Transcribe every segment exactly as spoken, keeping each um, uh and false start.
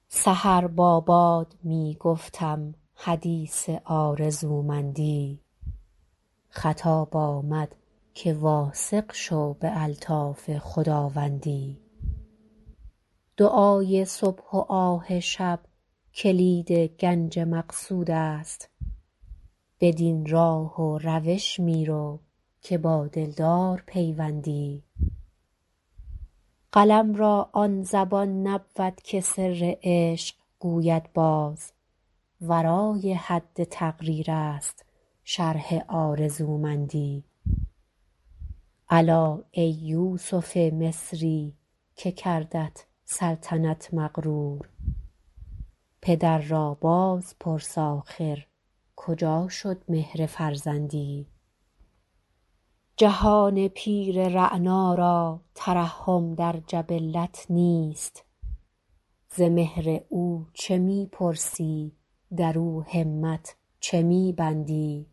سحر با باد می گفتم حدیث آرزومندی، خطاب آمد که واثق شو به الطاف خداوندی. دعای صبح و آه شب کلید گنج مقصود است، بدین راه و روش می رو که با دلدار پیوندی. قلم را آن زبان نبود که سر عشق گوید باز، ورای حد تقریر است شرح آرزومندی. الا ای یوسف مصری که کردت سلطنت مغرور، پدر را باز پرس آخر کجا شد مهر فرزندی. جهان پیر رعنا را ترحم در جبلت نیست، ز مهر او چه می پرسی در او همت چه می بندی.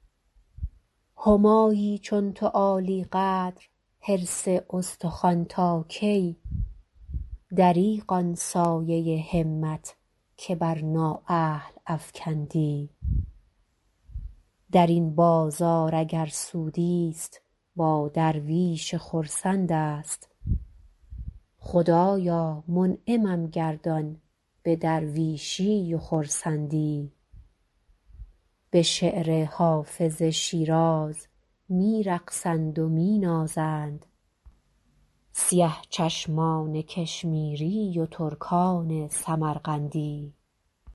همایی چون تو عالی قدر حرص استخوان تا کی، دریغ آن سایه همت که بر نااهل افکندی. در این بازار اگر سودی است با درویش خرسند است، خدایا منعمم گردان به درویشی و خرسندی. به شعر حافظ شیراز می رقصند و می نازند، سیه چشمان کشمیری و ترکان سمرقندی.